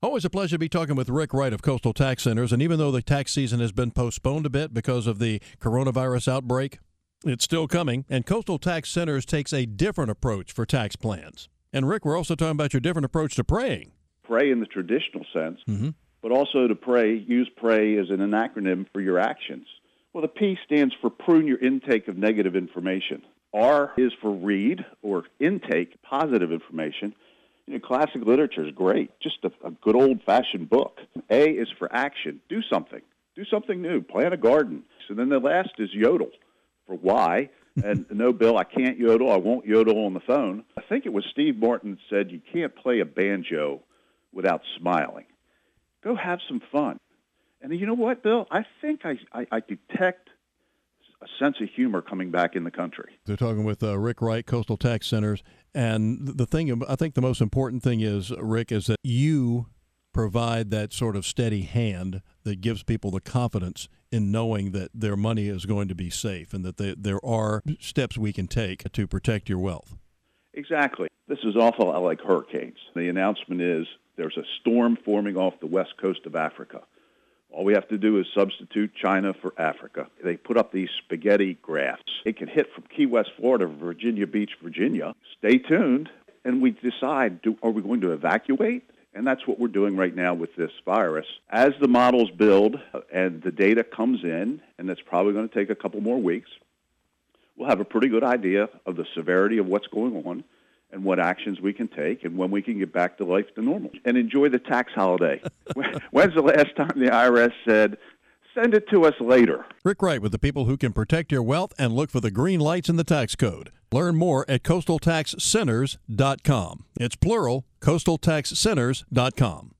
Always a pleasure to be talking with Rick Wright of Coastal Tax Centers. And even though the tax season has been postponed a bit because of the coronavirus outbreak, it's still coming. And Coastal Tax Centers takes a different approach for tax plans. And Rick, we're also talking about your different approach to praying. Pray in the traditional sense, but also to pray, use pray as an acronym for your actions. Well, the P stands for prune your intake of negative information. R is for read or intake positive information. Classic literature is great, just a good old-fashioned book. A is for action. Do something. Do something new. Plant a garden. So then the last is yodel for why. And no, Bill, I can't yodel. I won't yodel on the phone. I think it was Steve Martin said you can't play a banjo without smiling. Go have some fun. And you know what, Bill? I think I detect a sense of humor coming back in the country. They're talking with Rick Wright, Coastal Tax Centers. And the thing, I think the most important thing is, Rick, is that you provide that sort of steady hand that gives people the confidence in knowing that their money is going to be safe and that there are steps we can take to protect your wealth. Exactly. This is awful like hurricanes. The announcement is there's a storm forming off the west coast of Africa. All we have to do is substitute China for Africa. They put up these spaghetti graphs. It can hit from Key West, Florida, Virginia Beach, Virginia. Stay tuned, and we decide, are we going to evacuate? And that's what we're doing right now with this virus. As the models build and the data comes in, and that's probably going to take a couple more weeks, we'll have a pretty good idea of the severity of what's going on and what actions we can take and when we can get back to life to normal and enjoy the tax holiday. When's the last time the IRS said, send it to us later? Rick Wright with the people who can protect your wealth and look for the green lights in the tax code. Learn more at coastaltaxcenters.com. It's plural, coastaltaxcenters.com.